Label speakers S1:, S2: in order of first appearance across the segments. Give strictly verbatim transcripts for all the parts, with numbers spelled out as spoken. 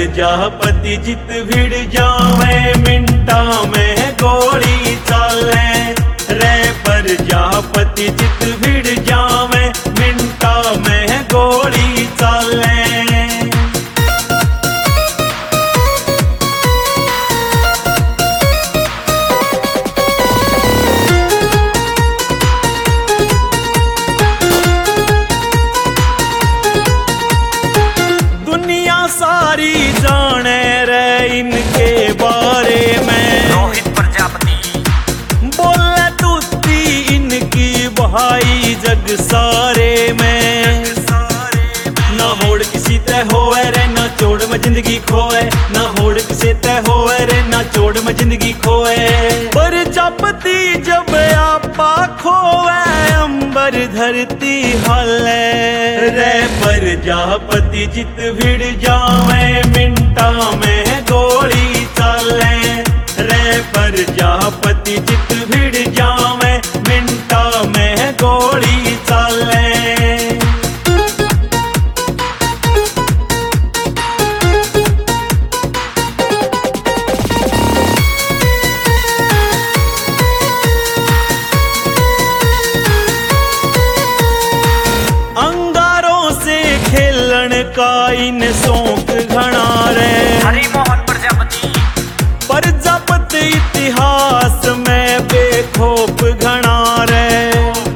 S1: प्रजापति जित भिड़ जावे मिंटा में गोली चाले। रे प्रजापति जित भिड़ जावे मिंटा में गोली चाले। सारी जाने रे इनके बारे में।
S2: रोहित प्रजापति
S1: बोले तुत्ती इनकी भाई जग सारे में। ना होड़ किसी तय होए रे ना चोड़ में जिंदगी खोए। ना होड़ किसी तय होए रे ना चोड़ में जिंदगी खोए। प्रजापति जब आपा खोए अंबर धरती हले। रे प्रजापति जित भिड़ जावे मिंटा में गोली चाले। रे प्रजापति जित भिड़ जावे मिंटा में गोली चाले। का इन शौक घना रे।
S2: हरिमोहन प्रजापति
S1: प्रजापति इतिहास में बेखौफ घना रे।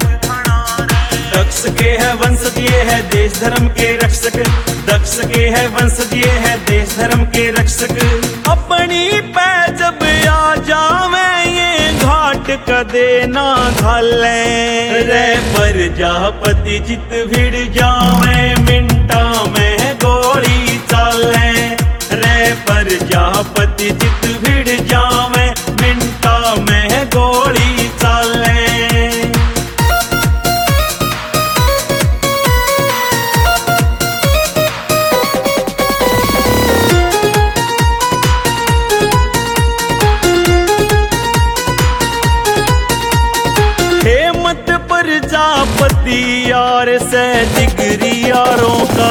S1: दक्ष के है वंशज ये है देश धर्म के रक्षक। दक्ष के है वंशज ये है देश धर्म के रक्षक। अपनी पे जब आ जावे ये घाट कदे ना घाले। रे प्रजापति जित भिड़ जावे मिंटा में गोली चाले। रे प्रजापति जित भिड़ जावे मिंटा में गोली चाले। हेमंत प्रजापति यार से जिगरी यारों का।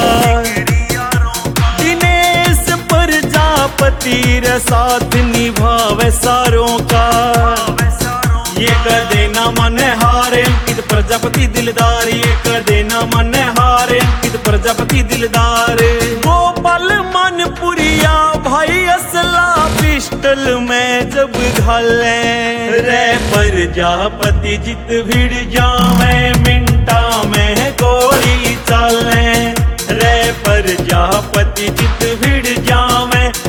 S1: दिनेश प्रजापति रे साथ निभावे सारों का। ये कदे ना मन हारे अंकित प्रजापति दिलदार। ये कदे ना मन हारे अंकित प्रजापति दिलदार। गोपाल मनपुरिया भाई असला पिस्टल में जब घाले। रे प्रजापति जित भिड़ जावे मिंटा में गोली चाले। रे प्रजापति जित भिड़ जावे